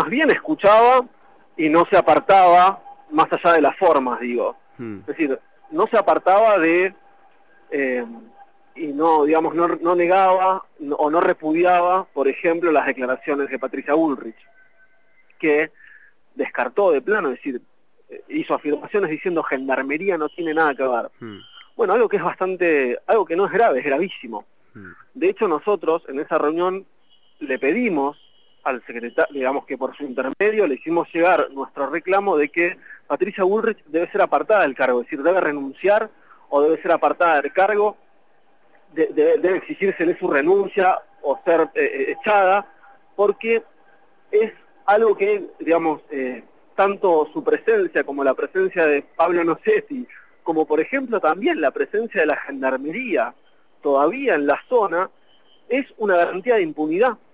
más bien escuchaba y no se apartaba más allá de las formas, digo. Es decir, no se apartaba de, y no, digamos, no negaba o no repudiaba, por ejemplo, las declaraciones de Patricia Bullrich, que descartó de plano, es decir, hizo afirmaciones diciendo gendarmería no tiene nada que ver. Bueno, algo que es algo que no es grave, es gravísimo. De hecho, nosotros en esa reunión le pedimos al secretario, digamos que por su intermedio le hicimos llegar nuestro reclamo de que Patricia Bullrich debe ser apartada del cargo, es decir, debe renunciar o debe ser apartada del cargo, debe exigírsele su renuncia o ser echada, porque es algo que, digamos, tanto su presencia como la presencia de Pablo Nocetti, como por ejemplo también la presencia de la gendarmería todavía en la zona, es una garantía de impunidad.